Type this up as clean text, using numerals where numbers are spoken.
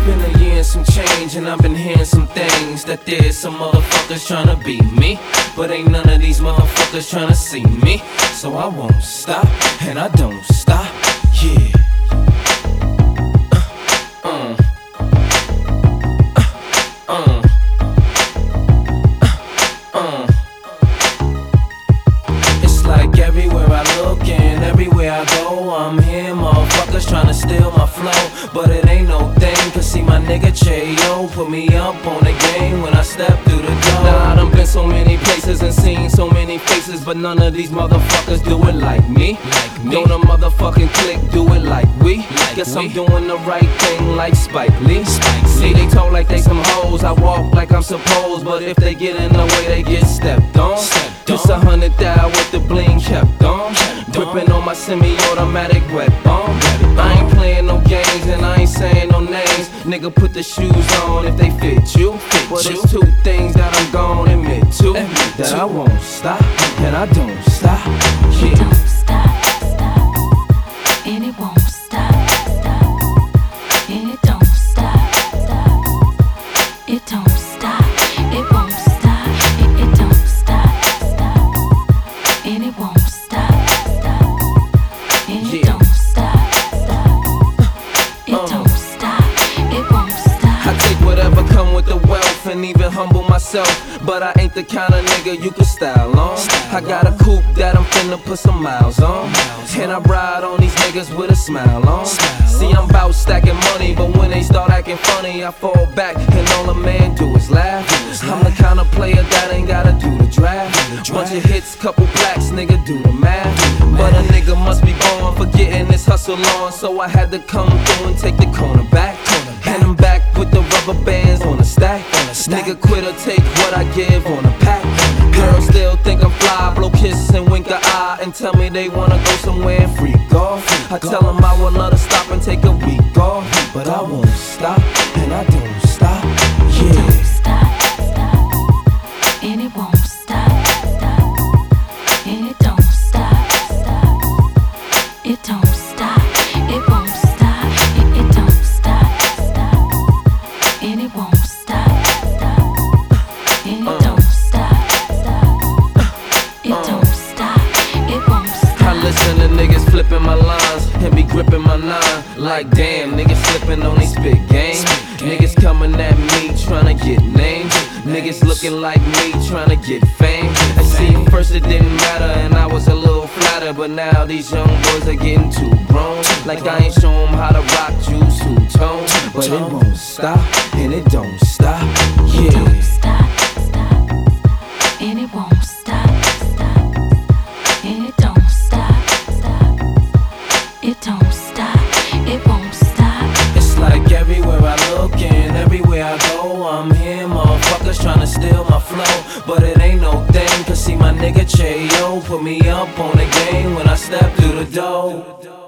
been a year and some change, and I've been hearing some things that there's some motherfuckers tryna beat me, but ain't none of these motherfuckers tryna see me. So I won't stop, and I don't stop, yeah. It's like everywhere I look and everywhere I go, I'm hearing motherfuckers tryna steal my flow, but it ain't no thing, cause see my nigga J.O. put me up on the game when I step through the door. Now I done been so many places and seen so many faces, but none of these motherfuckers do it like me. Don't a motherfucking clique do it like we? Guess I'm doing the right thing like Spike Lee. See, they talk like they some hoes, I walk like I'm supposed, but if they get in the way, they get stepped on. Just 100 thou with the bling kept on, gripping on my semi-automatic wet bomb. I ain't playing no games and I ain't saying no names. Nigga, put the shoes on if they fit you. But it's two things that I'm gon' admit to, that I won't stop and I don't stop. Yeah. It don't stop, stop, and it won't stop, stop, and it don't stop, stop, it don't stop, it won't stop, it don't stop, stop, and it won't stop, stop, and it don't stop, stop, it don't stop, it won't stop. I take whatever come with the wealth and even humble myself, but I ain't the kind of nigga you can style on. I got a coupe that I'm finna put some miles on, and I ride on these niggas with a smile on. See, I'm bout stacking money, but when they start acting funny, I fall back and all a man do is laugh. I'm the kind of player that ain't gotta do the draft. Bunch of hits, couple plaques, nigga do the math. But a nigga must be born for getting this hustle on, so I had to come through and take the corner back. And I'm back with the rubber bands on a stack. Nigga quit or take what I give on a pack. Girls still think I'm fly, blow kiss and wink a eye, and tell me they wanna go somewhere and freak off. I tell them I would love to stop and take a week off, but I won't stop and I don't stop. It Yeah. don't stop, stop, and it won't stop, stop, and it don't stop, stop, it don't stop, it won't stop, it don't stop, stop, and it won't stop, stop, and it don't stop, stop, it don't stop, it won't stop. I listen to niggas flipping my lines and be gripping my nine. Like damn, niggas slipping on these big games. Niggas coming at me tryna get names. Niggas looking like me tryna get fame. And see, first it didn't matter and I was a little flattered, but now these young boys are getting too grown. Like I ain't show 'em how to rock juice two-tone, but it won't stop and it don't stop. It don't Yeah. stop, stop, and it won't stop, stop, and it don't stop, stop, it don't stop, it won't stop. It's like everywhere I look and everywhere I go, I'm hearing motherfuckers tryna steal my flow, but it ain't no thing, cause see my nigga J.O. put me up on the game when I step through the door.